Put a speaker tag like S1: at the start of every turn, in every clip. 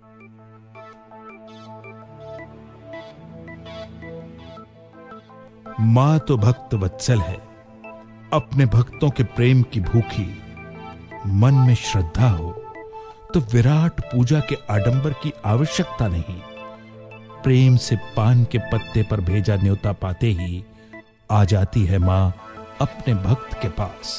S1: मां तो भक्त वत्सल है, अपने भक्तों के प्रेम की भूखी। मन में श्रद्धा हो तो विराट पूजा के आडंबर की आवश्यकता नहीं। प्रेम से पान के पत्ते पर भेजा न्योता पाते ही आ जाती है मां अपने भक्त के पास।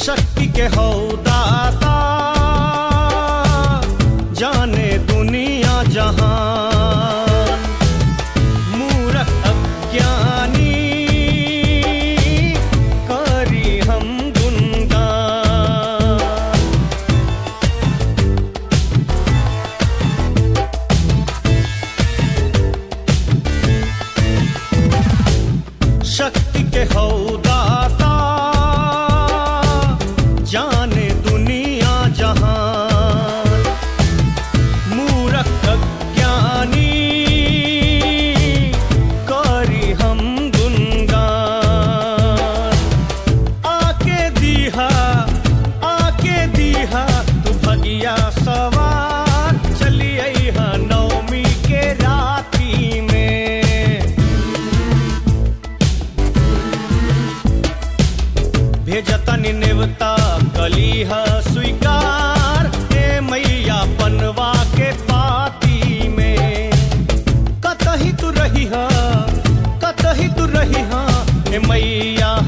S2: शक्ति के हो दाता, जाने दुनिया जहान। मूर्ख अज्ञानी करी हम गुणगान। शक्ति के हो दाता, जाने दुनिया जहान। मूर्ख अज्ञानी करी हम गुणगान। आके दीहा तू भगिया सवार, चली अइहा नवमी के राती में। भेजतनि नेवता कलीहा स्वीकार, हे मैया पनवा के पाती में। कतही तू रही हा हे मैया